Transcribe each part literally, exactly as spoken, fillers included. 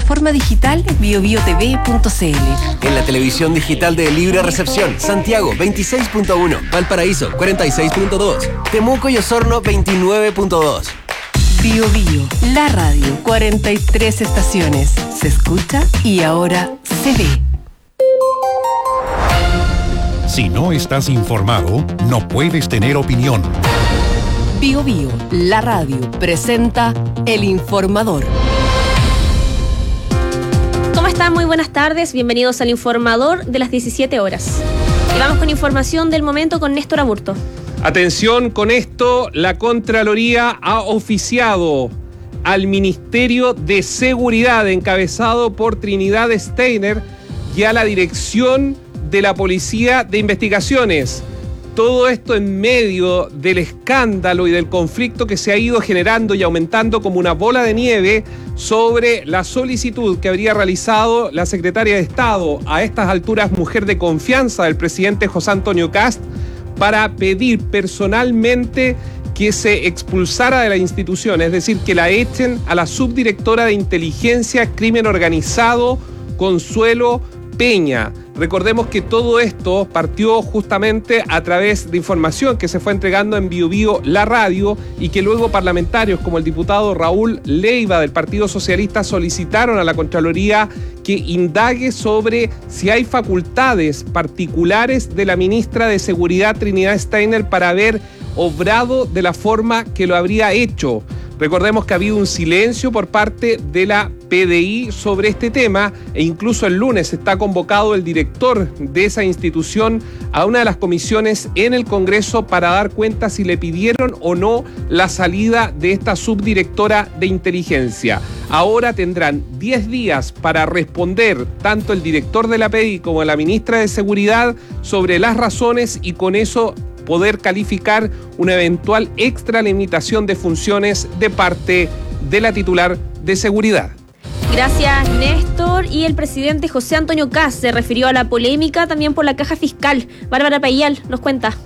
plataforma digital bio bio t v punto c l. En la televisión digital de Libre Recepción, Santiago veintiséis punto uno, Valparaíso cuarenta y seis punto dos, Temuco y Osorno veintinueve punto dos. Bio Bio, la radio, cuarenta y tres estaciones. Se escucha y ahora se ve. Si no estás informado, no puedes tener opinión. Bio Bio, la radio, presenta El Informador. ¿Cómo están? Muy buenas tardes. Bienvenidos al Informador de las diecisiete horas. Y vamos con información del momento con Néstor Aburto. Atención con esto, la Contraloría ha oficiado al Ministerio de Seguridad, encabezado por Trinidad Steiner, y a la Dirección de la Policía de Investigaciones. Todo esto en medio del escándalo y del conflicto que se ha ido generando y aumentando como una bola de nieve sobre la solicitud que habría realizado la secretaria de Estado, a estas alturas mujer de confianza del presidente José Antonio Kast, para pedir personalmente que se expulsara de la institución, es decir, que la echen a la subdirectora de Inteligencia, Crimen Organizado, Consuelo Peña. Recordemos que todo esto partió justamente a través de información que se fue entregando en Bio Bio, la radio, y que luego parlamentarios como el diputado Raúl Leiva del Partido Socialista solicitaron a la Contraloría que indague sobre si hay facultades particulares de la ministra de Seguridad Trinidad Steiner para haber obrado de la forma que lo habría hecho. Recordemos que ha habido un silencio por parte de la P D I sobre este tema, e incluso el lunes está convocado el director de esa institución a una de las comisiones en el Congreso para dar cuenta si le pidieron o no la salida de esta subdirectora de inteligencia. Ahora tendrán diez días para responder tanto el director de la P D I como la ministra de Seguridad sobre las razones, y con eso poder calificar una eventual extralimitación de funciones de parte de la titular de seguridad. Gracias, Néstor. Y el presidente José Antonio Kast se refirió a la polémica también por la caja fiscal. Bárbara Payal nos cuenta.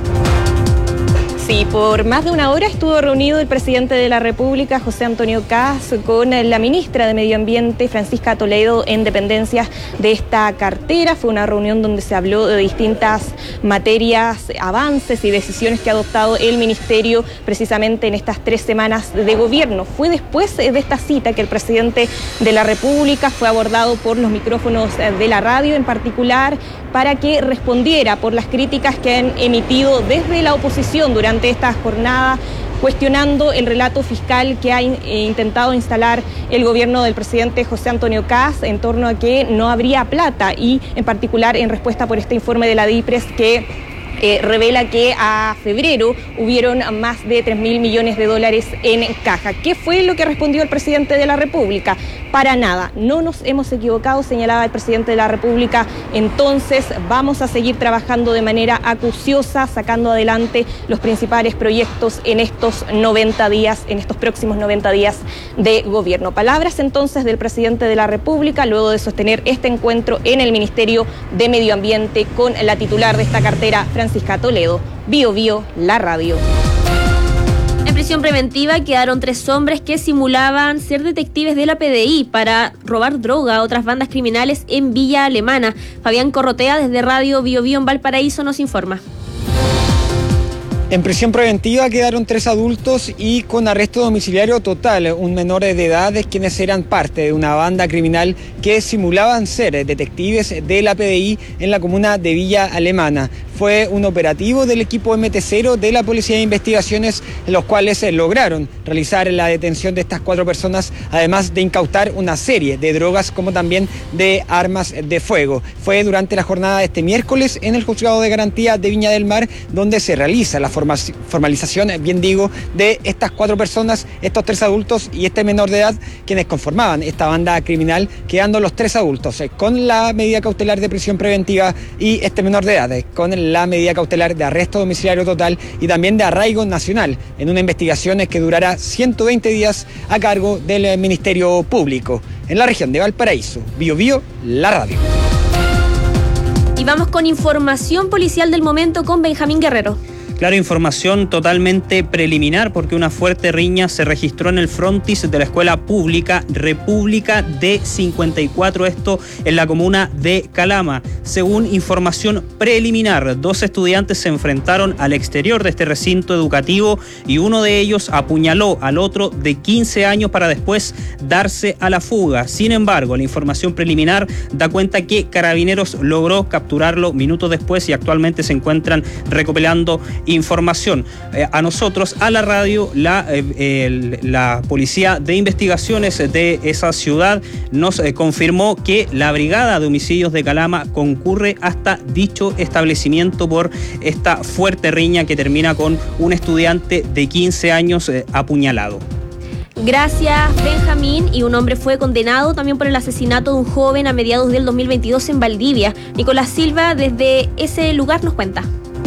Sí, por más de una hora estuvo reunido el presidente de la República, José Antonio Kast, con la ministra de Medio Ambiente, Francisca Toledo, en dependencias de esta cartera. Fue una reunión donde se habló de distintas materias, avances y decisiones que ha adoptado el ministerio precisamente en estas tres semanas de gobierno. Fue después de esta cita que el presidente de la República fue abordado por los micrófonos de la radio en particular para que respondiera por las críticas que han emitido desde la oposición durante esta jornada, cuestionando el relato fiscal que ha in- intentado instalar el gobierno del presidente José Antonio Kast en torno a que no habría plata, y en particular en respuesta por este informe de la DIPRES que Eh, revela que a febrero hubieron más de tres mil millones de dólares en caja. ¿Qué fue lo que respondió el presidente de la República? Para nada, no nos hemos equivocado, señalaba el presidente de la República. Entonces vamos a seguir trabajando de manera acuciosa, sacando adelante los principales proyectos en estos noventa días, en estos próximos noventa días de gobierno. Palabras entonces del presidente de la República luego de sostener este encuentro en el Ministerio de Medio Ambiente con la titular de esta cartera, Francisca Toledo. Bio Bio, la radio. En prisión preventiva quedaron tres hombres que simulaban ser detectives de la P D I para robar droga a otras bandas criminales en Villa Alemana. Fabián Corrotea, desde Radio Bio Bio en Valparaíso, nos informa. En prisión preventiva quedaron tres adultos y con arresto domiciliario total un menor de edad, quienes eran parte de una banda criminal que simulaban ser detectives de la P D I en la comuna de Villa Alemana. Fue un operativo del equipo M T cero de la Policía de Investigaciones, en los cuales lograron realizar la detención de estas cuatro personas, además de incautar una serie de drogas como también de armas de fuego. Fue durante la jornada de este miércoles en el Juzgado de Garantía de Viña del Mar donde se realiza la formalización, bien digo, de estas cuatro personas, estos tres adultos y este menor de edad, quienes conformaban esta banda criminal, quedando los tres adultos eh, con la medida cautelar de prisión preventiva y este menor de edad eh, con la medida cautelar de arresto domiciliario total y también de arraigo nacional, en una investigación que durará ciento veinte días a cargo del Ministerio Público. En la región de Valparaíso, Bio Bio, la radio. Y vamos con información policial del momento con Benjamín Guerrero. Claro, información totalmente preliminar porque una fuerte riña se registró en el frontis de la escuela pública República de cincuenta y cuatro, esto en la comuna de Calama. Según información preliminar, dos estudiantes se enfrentaron al exterior de este recinto educativo y uno de ellos apuñaló al otro de quince años para después darse a la fuga. Sin embargo, la información preliminar da cuenta que Carabineros logró capturarlo minutos después y actualmente se encuentran recopilando información. Eh, a nosotros, a la radio, la, eh, el, la Policía de Investigaciones de esa ciudad nos eh, confirmó que la Brigada de Homicidios de Calama concurre hasta dicho establecimiento por esta fuerte riña que termina con un estudiante de quince años eh, apuñalado. Gracias, Benjamín. Y un hombre fue condenado también por el asesinato de un joven a mediados del dos mil veintidós en Valdivia. Nicolás Silva desde ese lugar nos cuenta.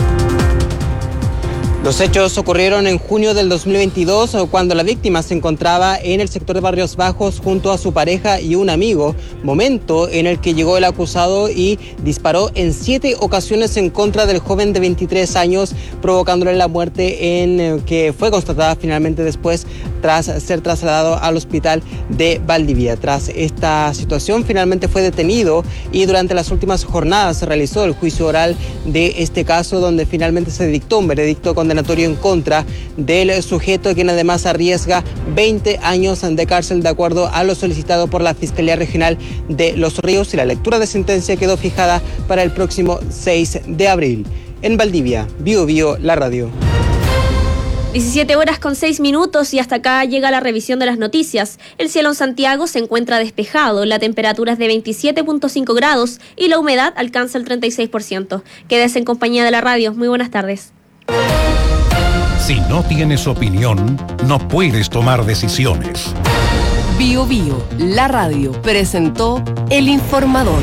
Los hechos ocurrieron en junio del dos mil veintidós, cuando la víctima se encontraba en el sector de Barrios Bajos junto a su pareja y un amigo, momento en el que llegó el acusado y disparó en siete ocasiones en contra del joven de veintitrés años, provocándole la muerte, en que fue constatada finalmente después tras ser trasladado al hospital de Valdivia. Tras esta situación finalmente fue detenido y durante las últimas jornadas se realizó el juicio oral de este caso, donde finalmente se dictó un veredicto condenatorio en contra del sujeto, quien además arriesga veinte años de cárcel de acuerdo a lo solicitado por la Fiscalía Regional de Los Ríos, y la lectura de sentencia quedó fijada para el próximo seis de abril. En Valdivia, Bio Bio, la radio. diecisiete horas con seis minutos y hasta acá llega la revisión de las noticias. El cielo en Santiago se encuentra despejado, la temperatura es de veintisiete punto cinco grados y la humedad alcanza el treinta y seis por ciento. Quédese en compañía de la radio. Muy buenas tardes. Si no tienes opinión, no puedes tomar decisiones. Bio Bio, la radio, presentó El Informador.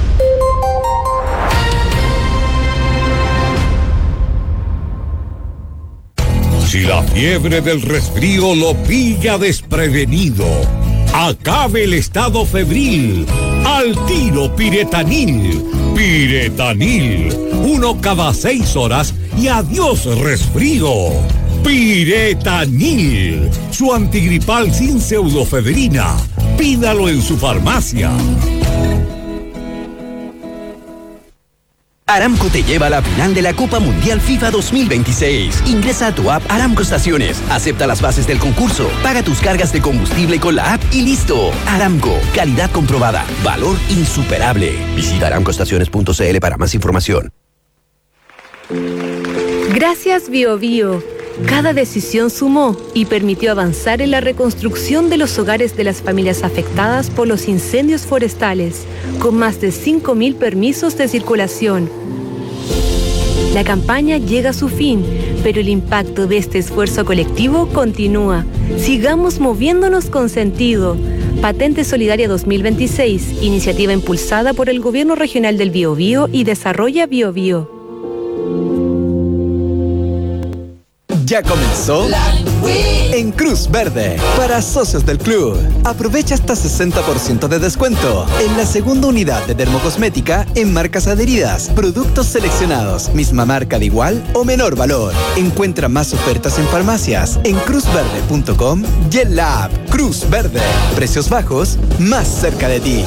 Si la fiebre del resfrío lo pilla desprevenido, acabe el estado febril. Al tiro Piretanil. Piretanil. Uno cada seis horas y adiós resfrío. Piretanil. Su antigripal sin pseudofedrina. Pídalo en su farmacia. Aramco te lleva a la final de la Copa Mundial FIFA dos mil veintiséis. Ingresa a tu app Aramco Estaciones, acepta las bases del concurso, paga tus cargas de combustible con la app y listo. Aramco, calidad comprobada, valor insuperable. Visita aramco estaciones punto c l para más información. Gracias Bio Bio. Cada decisión sumó y permitió avanzar en la reconstrucción de los hogares de las familias afectadas por los incendios forestales, con más de cinco mil permisos de circulación. La campaña llega a su fin, pero el impacto de este esfuerzo colectivo continúa. Sigamos moviéndonos con sentido. Patente Solidaria dos mil veintiséis, iniciativa impulsada por el Gobierno Regional del Biobío y Desarrolla Biobío. Ya comenzó en Cruz Verde. Para socios del club, aprovecha hasta sesenta por ciento de descuento en la segunda unidad de dermocosmética en marcas adheridas, productos seleccionados, misma marca de igual o menor valor. Encuentra más ofertas en farmacias en cruz verde punto com y en la app Cruz Verde. Precios bajos, más cerca de ti.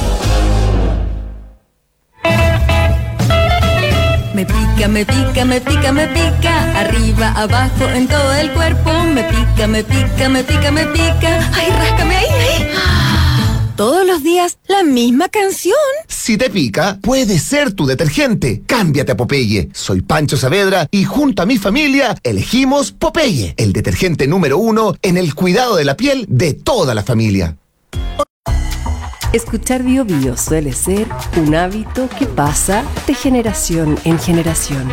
Me pica, me pica, me pica, me pica, arriba, abajo, en todo el cuerpo. Me pica, me pica, me pica, me pica. Ay, ráscame ahí, ahí. Todos los días, la misma canción. Si te pica, puede ser tu detergente. Cámbiate a Popeye. Soy Pancho Saavedra y junto a mi familia elegimos Popeye, el detergente número uno en el cuidado de la piel de toda la familia. Escuchar Bio Bio suele ser un hábito que pasa de generación en generación.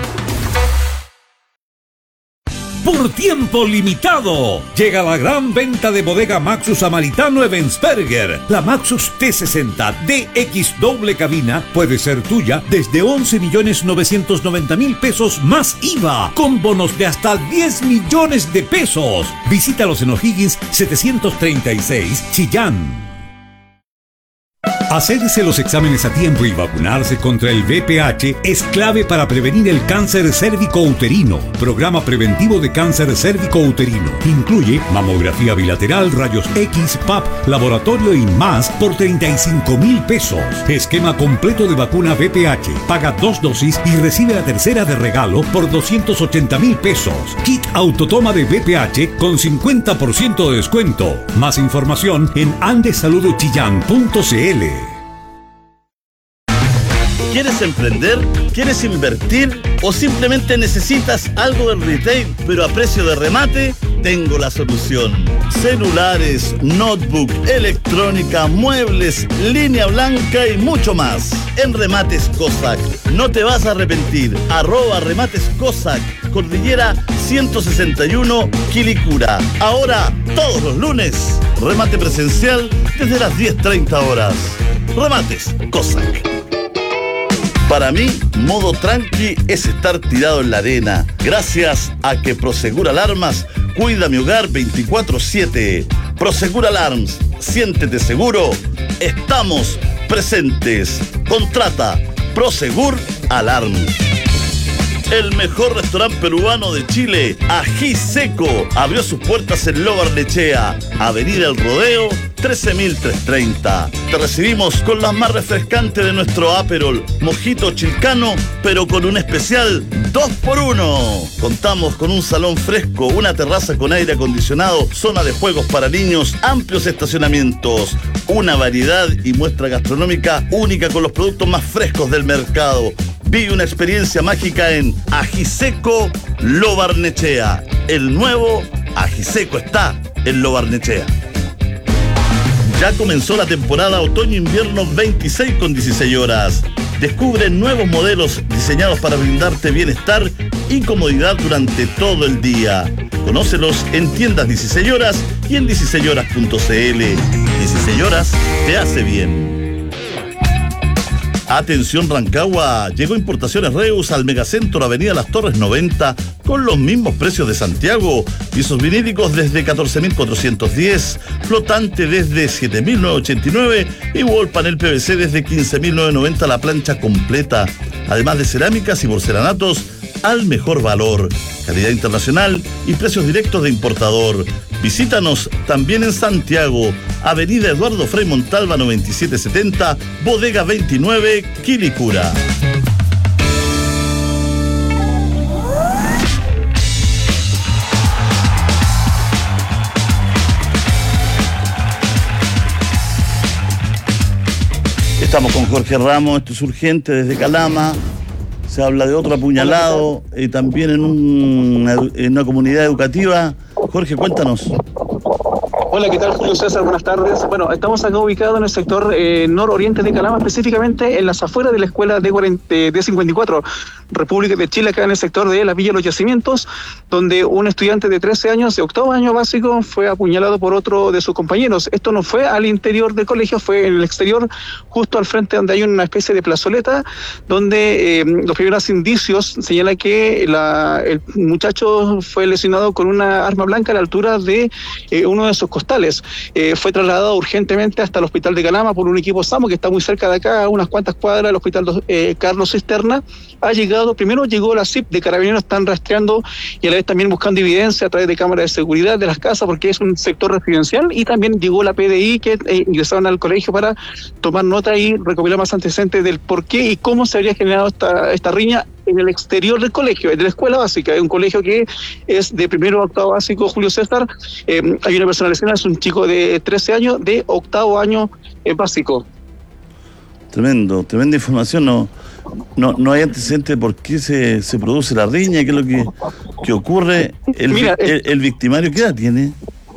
Por tiempo limitado, llega la gran venta de bodega Maxus Samaritano Ebensberger. La Maxus T sesenta D X doble cabina puede ser tuya desde once millones novecientos noventa mil pesos más I V A, con bonos de hasta diez millones de pesos. Visítalos en O'Higgins setecientos treinta y seis, Chillán. Hacerse los exámenes a tiempo y vacunarse contra el V P H es clave para prevenir el cáncer cérvico-uterino. Programa preventivo de cáncer cérvico-uterino. Incluye mamografía bilateral, rayos X, P A P, laboratorio y más por treinta y cinco mil pesos. Esquema completo de vacuna V P H. Paga dos dosis y recibe la tercera de regalo por doscientos ochenta mil pesos. Kit autotoma de V P H con cincuenta por ciento de descuento. Más información en andesaludochillán punto c l. ¿Quieres emprender? ¿Quieres invertir? ¿O simplemente necesitas algo del retail pero a precio de remate? Tengo la solución. Celulares, notebook, electrónica, muebles, línea blanca y mucho más. En Remates Cossack. No te vas a arrepentir. Arroba Remates Cossack. Cordillera ciento sesenta y uno, Quilicura. Ahora, todos los lunes, remate presencial desde las diez treinta horas. Remates Cossack. Para mí, modo tranqui es estar tirado en la arena. Gracias a que Prosegur Alarmas cuida mi hogar veinticuatro siete. Prosegur Alarms, siéntete seguro. Estamos presentes. Contrata Prosegur Alarms. El mejor restaurante peruano de Chile, Ají Seco, abrió sus puertas en Lo Barnechea, Avenida El Rodeo, trece mil trescientos treinta. Te recibimos con las más refrescantes de nuestro Aperol, Mojito Chilcano, pero con un especial dos por uno. Contamos con un salón fresco, una terraza con aire acondicionado, zona de juegos para niños, amplios estacionamientos, una variedad y muestra gastronómica única con los productos más frescos del mercado. Vive una experiencia mágica en Ají Seco Lo Barnechea. El nuevo Ají Seco está en Lo Barnechea. Ya comenzó la temporada otoño-invierno veintiséis con dieciséis horas. Descubre nuevos modelos diseñados para brindarte bienestar y comodidad durante todo el día. Conócelos en tiendas dieciséis horas y en dieciséis horas punto c l. dieciséis horas te hace bien. Atención Rancagua, llegó Importaciones Reus al Megacentro Avenida Las Torres noventa con los mismos precios de Santiago. Pisos vinílicos desde catorce mil cuatrocientos diez, flotante desde siete mil novecientos ochenta y nueve y wall panel P V C desde quince mil novecientos noventa la plancha completa. Además de cerámicas y porcelanatos al mejor valor, calidad internacional y precios directos de importador. Visítanos también en Santiago, Avenida Eduardo Frei Montalva noventa y siete setenta, Bodega veintinueve, Quilicura. Estamos con Jorge Ramos, esto es urgente desde Calama. Se habla de otro apuñalado, eh, también en, un, en una comunidad educativa. Jorge, cuéntanos. Hola, ¿qué tal, Julio César? Buenas tardes. Bueno, estamos acá ubicados en el sector eh, nororiente de Calama, específicamente en las afueras de la escuela D, cuarenta, D cincuenta y cuatro, República de Chile, acá en el sector de la Villa de los Yacimientos, donde un estudiante de trece años, de octavo año básico, fue apuñalado por otro de sus compañeros. Esto no fue al interior del colegio, fue en el exterior, justo al frente donde hay una especie de plazoleta, donde eh, los primeros indicios señalan que la, el muchacho fue lesionado con una arma blanca a la altura de eh, uno de sus costales. Eh, fue trasladado urgentemente hasta el hospital de Calama por un equipo SAMU que está muy cerca de acá, a unas cuantas cuadras del hospital eh, Carlos Cisterna. Ha llegado, primero llegó la C I P de Carabineros, están rastreando y a la vez también buscando evidencia a través de cámaras de seguridad de las casas porque es un sector residencial, y también llegó la P D I que eh, ingresaron al colegio para tomar nota y recopilar más antecedentes del por qué y cómo se habría generado esta, esta riña en el exterior del colegio, de la escuela básica. Es un colegio que es de primero a octavo básico, Julio César. Eh, hay una persona lesionada, es un chico de trece años, de octavo año eh, básico. Tremendo, tremenda información. No, no, no hay antecedentes de por qué se, se produce la riña, qué es lo que, que ocurre. El, Mira, el, el victimario, ¿qué edad tiene?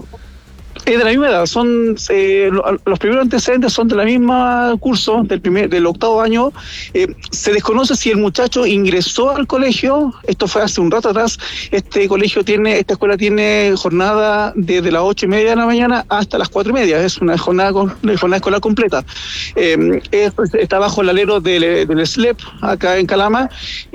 Es de la misma edad, son eh, los primeros antecedentes son de la misma curso, del primer, del octavo año. Eh, se desconoce si el muchacho ingresó al colegio, esto fue hace un rato atrás. Este colegio tiene, esta escuela tiene jornada desde las ocho y media de la mañana hasta las cuatro y media, es una jornada, una jornada escolar completa. Eh, es, está bajo el alero del, del S L E P, acá en Calama.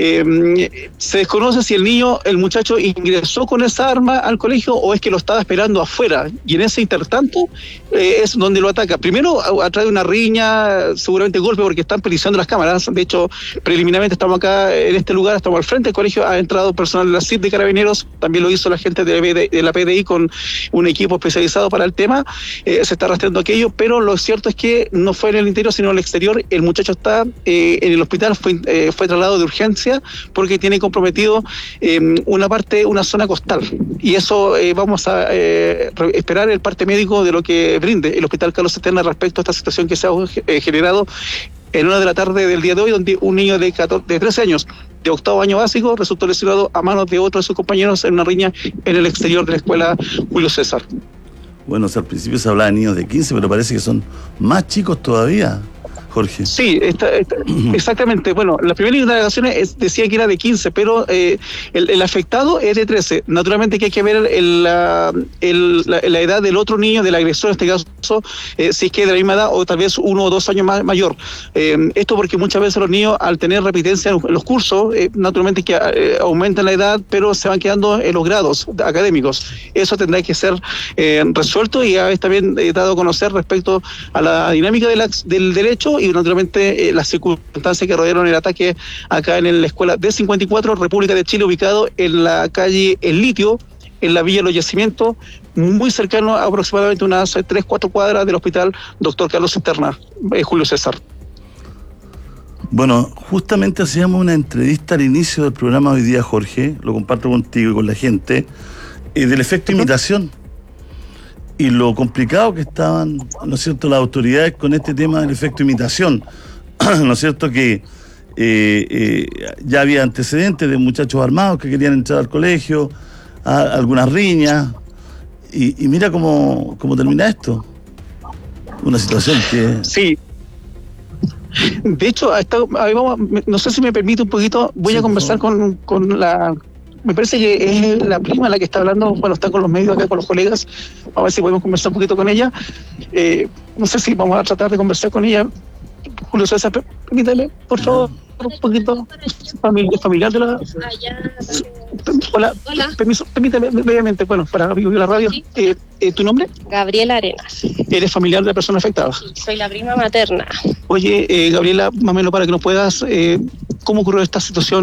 Eh, se desconoce si el niño, el muchacho ingresó con esa arma al colegio o es que lo estaba esperando afuera, y en ese ese intertanto eh, es donde lo ataca. Primero a, a través de una riña, seguramente golpe, porque están periciando las cámaras. De hecho, preliminarmente estamos acá en este lugar, estamos al frente del colegio, ha entrado personal de la C I D de Carabineros, también lo hizo la gente de la P D I con un equipo especializado para el tema, eh, se está rastreando aquello, pero lo cierto es que no fue en el interior, sino en el exterior. El muchacho está eh, en el hospital, fue, eh, fue trasladado de urgencia porque tiene comprometido eh, una parte, una zona costal, y eso eh, vamos a eh, esperar el parte médico de lo que brinde el Hospital Carlos Cisterna respecto a esta situación que se ha eh, generado en una de la tarde del día de hoy, donde un niño de, catorce, de trece años, de octavo año básico, resultó lesionado a manos de otro de sus compañeros en una riña en el exterior de la escuela Julio César. Bueno, o sea, al principio se hablaba de niños de quince, pero parece que son más chicos todavía, Jorge. Sí, está, está, exactamente. Bueno, las primeras indagaciones decían que era de quince, pero eh, el, el afectado es de trece. Naturalmente que hay que ver el, la, el, la, la edad del otro niño, del agresor en este caso, eh, si es que es de la misma edad o tal vez uno o dos años más mayor. Eh, esto porque muchas veces los niños, al tener repitencia en los cursos, eh, naturalmente que eh, aumentan la edad, pero se van quedando en los grados académicos. Eso tendrá que ser eh, resuelto y ha también eh, dado a conocer respecto a la dinámica de la, del derecho y naturalmente eh, las circunstancias que rodearon el ataque acá en la escuela D cincuenta y cuatro, República de Chile, ubicado en la calle El Litio, en la Villa Los Yacimientos, muy cercano a aproximadamente unas tres, cuatro cuadras del hospital Doctor Carlos Cisterna, eh, Julio César. Bueno, justamente hacíamos una entrevista al inicio del programa hoy día, Jorge, lo comparto contigo y con la gente, eh, del efecto imitación. Y lo complicado que estaban, ¿no es cierto?, las autoridades con este tema del efecto imitación. ¿No es cierto?, que eh, eh, ya había antecedentes de muchachos armados que querían entrar al colegio, a, algunas riñas, y, y mira cómo, cómo termina esto. Una situación que... Sí. De hecho, hasta, a ver, vamos, no sé si me permite un poquito, voy sí, a conversar con, con la... Me parece que es la prima la que está hablando, bueno, está con los medios acá, con los colegas, a ver si podemos conversar un poquito con ella. Eh, no sé si vamos a tratar de conversar con ella. Julio César, permítame, por favor, un poquito, familiar, familiar de la... Hola, Hola. Permiso, permítame brevemente, bueno, para vivir la radio. Sí. Eh, eh, ¿Tu nombre? Gabriela Arenas. ¿Eres familiar de la persona afectada? Sí, soy la prima materna. Oye, eh, Gabriela, más o menos para que nos puedas, eh, ¿cómo ocurrió esta situación?